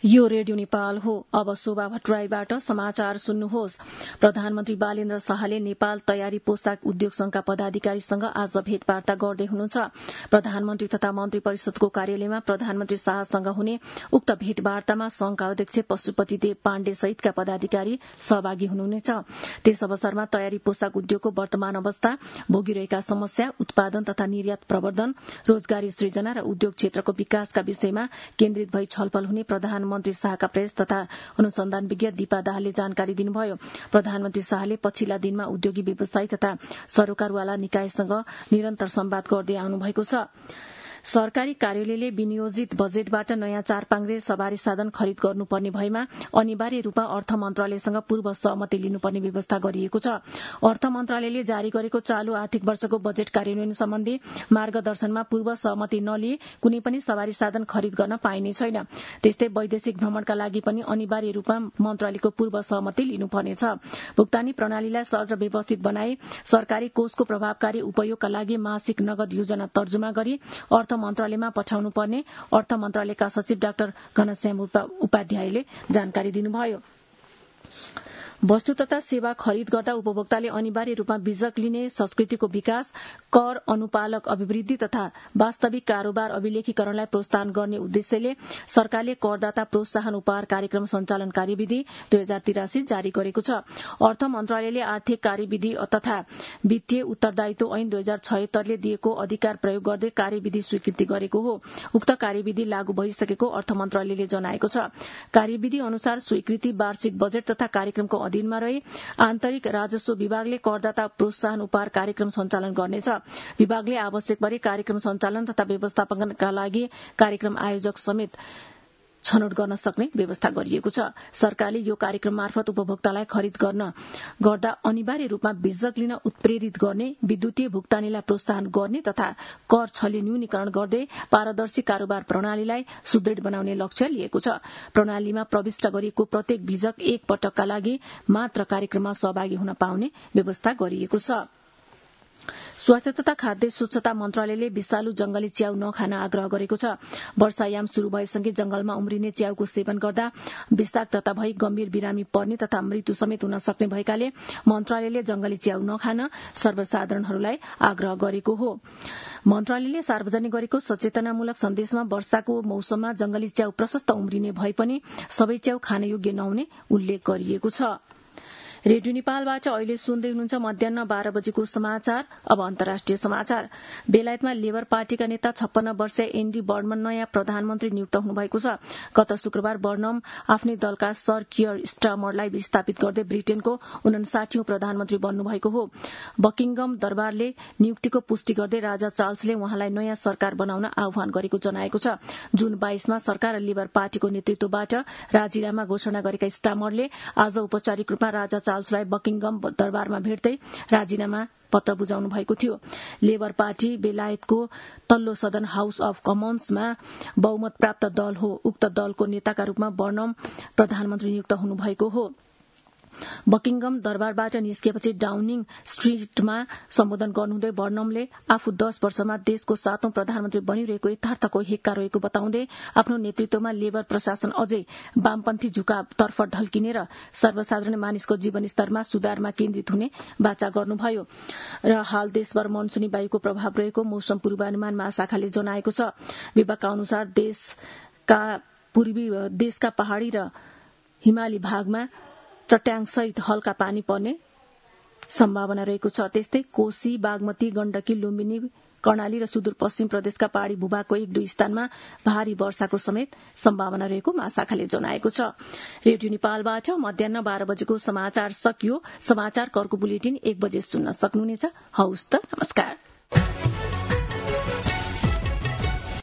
यो रेडियो नेपाल हो। अब शोभा भट्टराईबाट समाचार सुन्नुहोस्। प्रधानमन्त्री बालेन्द्र शाहले नेपाल तयारी पोशाक उद्योग संघका पदाधिकारीसँग आज भेटवार्ता गर्दै हुनुहुन्छ। प्रधानमन्त्री तथा मन्त्री परिषदको कार्यालयमा प्रधानमन्त्री शाहसँग हुने उक्त भेटवार्तामा संघका अध्यक्ष पशुपति देव पाण्डे सहितका पदाधिकारी सहभागी हुनुहुनेछ। त्यस अवसरमा तयारी पोशाक उद्योगको वर्तमान अवस्था, भोगिरहेका समस्या, उत्पादन तथा निर्यात प्रवर्धन, रोजगारी सृजना र उद्योग क्षेत्रको विकासका विषयमा केन्द्रित भई छलफल हुने प्रधानमन्त्री शाहका प्रेस तथा अनुसन्धान विज्ञ दीपा दाहालले जानकारी दिनुभयो। प्रधानमन्त्री शाहले पछिल्ला दिनमा उद्योगी व्यवसायी तथा सरोकारवाला निकायसँग निरन्तर संवाद गर्दै आउनुभएको छ। सरकारी कार्यालयले विनियोजित बजेटबाट नयाँ चारपाङ्ग्रे सवारी साधन खरिद गर्नुपर्ने भएमा अनिवार्य रूपमा अर्थ मन्त्रालयसँग पूर्व सहमति लिनुपर्ने व्यवस्था गरिएको छ। अर्थ मन्त्रालयले जारी गरेको चालू आर्थिक वर्षको बजेट कार्यान्वयन सम्बन्धी मार्गदर्शनमा पूर्व सहमति नलिए कुनै पनि सवारी साधन खरिद गर्न पाइने छैन। त्यस्तै वैदेशिक भ्रमणका लागि पनि अनिवार्य रूपमा मन्त्रालयको पूर्व सहमति लिनुपर्नेछ। भुक्तानी प्रणालीलाई सहज र व्यवस्थित बनाए सरकारी कोषको प्रभावकारी उपयोगका लागि मासिक नगद योजना तर्जुमा गरी अर्थ मन्त्रालयमा पठाउनु पर्ने अर्थ मन्त्रालयका सचिव डाक्टर घनश्याम उपाध्यायले जानकारी दिनुभयो। वस्तु तथा सेवा खरिद गर्दा उपभोक्ताले अनिवार्य रूपमा बीजक लिने संस्कृतिको विकास, कर अनुपालक अभिवृद्धि तथा वास्तविक कारोबार अभिलेखीकरणलाई प्रोत्साहन गर्ने उद्देश्यले सरकारले करदाता प्रोत्साहन उपहार कार्यक्रम सञ्चालन कार्यविधि 2083 जारी गरेको छ। अर्थ मन्त्रालयले आर्थिक कार्यविधि तथा वित्तीय उत्तरदायित्व ऐन 2076 ले दिएको अधिकार प्रयोग गर्दै कार्यविधि स्वीकृति गरेको हो। उक्त कार्यविधि लागू भइसकेको अर्थ मन्त्रालयले जनाएको छ। कार्यविधि अनुसार स्वीकृति वार्षिक बजेट तथा कार्यक्रमको अधीनमा रहे आन्तरिक राजस्व विभागले करदाता प्रोत्साहन उपहार कार्यक्रम सञ्चालन गर्नेछ। विभागले आवश्यक परे कार्यक्रम सञ्चालन तथा व्यवस्थापनका लागि कार्यक्रम आयोजक समेत छनौट गर्न सक्ने व्यवस्था गरिएको छ। सरकारले यो कार्यक्रम मार्फत उपभोक्तालाई खरिद गर्दा अनिवार्य रूपमा बीजक लिन उत्प्रेरित गर्ने, विद्युतीय भुक्तानीलाई प्रोत्साहन गर्ने तथा कर छली न्यूनीकरण गर्दै पारदर्शी कारोबार प्रणालीलाई सुदृढ बनाउने लक्ष्य लिएको छ। प्रणालीमा प्रविष्ट गरिएको प्रत्येक बीजक एक पटकका लागि मात्र कार्यक्रममा सहभागी हुन पाउने व्यवस्था गरिएको छ। स्वास्थ्य तथा खाद्य स्वच्छता मन्त्रालयले विषालु जंगली च्याउ नखान आग्रह गरेको छ। वर्षायाम शुरू भएसँगै जंगलमा उम्रिने च्याउको सेवन गर्दा विषाक्तता भई गम्भीर बिरामी पर्ने तथा मृत्यु समेत हुन सक्ने भएकाले मन्त्रालयले जंगली च्याउ नखान सर्वसाधारणहरूलाई आग्रह गरेको हो। मन्त्रालयले सार्वजनिक गरेको सचेतनामूलक सन्देशमा वर्षाको मौसममा जंगली च्याउ प्रशस्त उम्रिने भए पनि सबै च्याउ खान योग्य नहुने उल्लेख गरिएको छ। रेडियो नेपालबाट अहिले सुन्दै हुनुहुन्छ मध्याह्न 12 बजेको समाचार। अब अन्तर्राष्ट्रिय समाचार। बेलायतमा लेबर पार्टीका नेता 56 वर्षीय एन्डी बर्नम नयाँ प्रधानमन्त्री नियुक्त हुनुभएको छ। गत शुक्रबार बर्नम आफ्नै दलका सर कियर स्टामरलाई विस्थापित गर्दै ब्रिटेनको 59औं प्रधानमन्त्री बन्नुभएको हो। बकिङगम दरबारले नियुक्तिको पुष्टि गर्दै राजा चार्ल्सले उहाँलाई नयाँ सरकार बनाउन आह्वान गरेको जनाएको छ। जुन 22 मा सरकार र लेबर पार्टीको नेतृत्वबाट राजीनामा घोषणा गरेका स्टामरले आज औपचारिक रूपमा राजा चार्ल्सलाई बकिङगम दरबारमा भेट्दै राजीनामा पत्र बुझाउनु भएको थियो। लेबर पार्टी बेलायतको तल्लो सदन हाउस अफ कमन्समा बहुमत प्राप्त दल हो। उक्त दलको नेताका रूपमा बर्नम प्रधानमन्त्री नियुक्त हुनुभएको हो। बकिङगम दरबारबाट निस्किएपछि डाउनिङ स्ट्रीटमा सम्बोधन गर्नुहुँदै बर्नमले आफू 10 वर्षमा देशको 7औं प्रधानमन्त्री बनिरहेको यथार्थको हेक्का रहेको बताउँदै आफ्नो नेतृत्वमा लेबर प्रशासन अझै वामपन्थी झुकावतर्फ ढल्किने र सर्वसाधारण मानिसको जीवनस्तरमा सुधारमा केन्द्रित हुने वाचा गर्नुभयो। र हाल देशभर मनसुनी वायुको प्रभाव रहेको मौसम पूर्वानुमान महाशाखाले जनाएको छ। विभागका अनुसार देशका पहाड़ी र हिमाली भागमा चट्याङसहित हल्का पानी पर्ने सम्भावना रहेको छ। त्यस्तै कोशी, बागमती, गण्डकी, लुम्बिनी, कर्णाली र सुदूरपश्चिम प्रदेशका पहाड़ी भूभागको 1-2 स्थानमा भारी वर्षाको समेत सम्भावना रहेको महाशाखाले जनाएको छ। रेडियो नेपालबाट मध्याह्न 12 बजेको समाचार सकियो। समाचार कर्को बुलेटिन 1 बजे सुन्न सक्नुहुनेछ। हवस् त, नमस्कार।